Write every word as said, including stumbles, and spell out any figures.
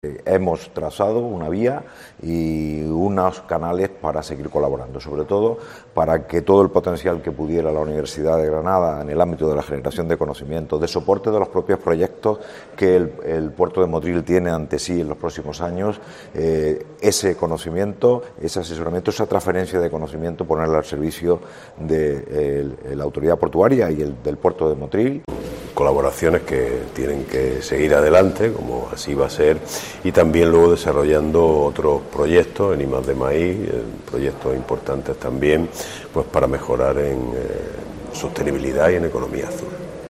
Hemos trazado una vía y unos canales para seguir colaborando, sobre todo para que todo el potencial que pudiera la Universidad de Granada en el ámbito de la generación de conocimiento, de soporte de los propios proyectos que el, el puerto de Motril tiene ante sí en los próximos años, eh, ese conocimiento, ese asesoramiento, esa transferencia de conocimiento, ponerla al servicio de el, la autoridad portuaria y el, del puerto de Motril. Colaboraciones que tienen que seguir adelante, como así va a ser, y también luego desarrollando otros proyectos en I más D más I, proyectos importantes también, pues para mejorar en eh, sostenibilidad y en economía azul.